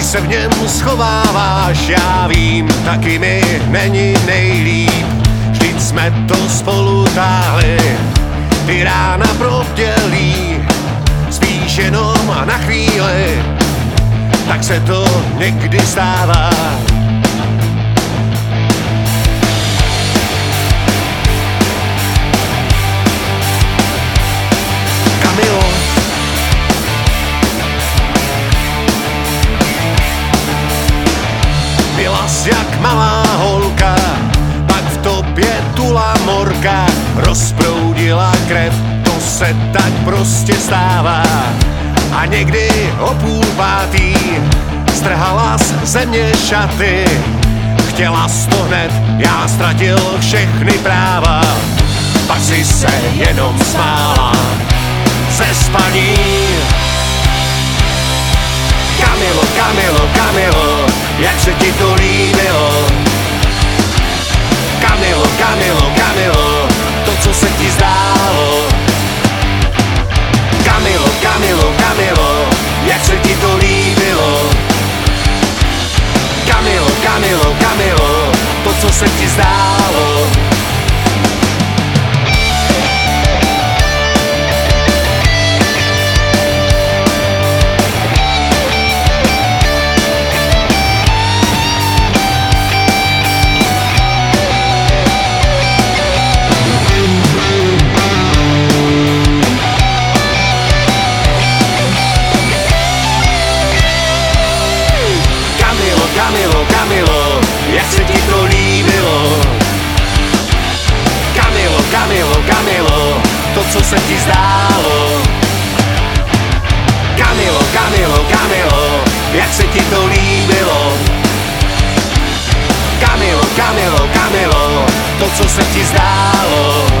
se v něm schováváš, já vím, taky mi není nejlíp. Vždyť jsme to spolu táhli, ty rána probdělí, spíš jenom na chvíli, tak se to někdy stává. Kamilo, byla jsi jak malá holka, pak v tobě tula morka, rozproudila krev, to se tak prostě stává. A někdy o 4:30 strhala z země šaty, chtěla jsi to hned, já ztratil všechny práva, pak si se jenom smála ze spaní. Kamilo, Kamilo, Kamilo, jak se ti to líbilo? Kamilo, Kamilo, Kamilo, to, co se ti zdálo. Kamilo, Kamilo, Kamilo, jak se ti to líbilo? Kamilo, Kamilo, Kamilo, to, co se ti zdálo. Kamilo, Kamilo, jak se ti to líbilo? Kamilo, Kamilo, Kamilo, to, co se ti zdálo. Kamilo, Kamilo, Kamilo, jak se ti to líbilo? Kamilo, Kamilo, Kamilo, to, co se ti zdálo.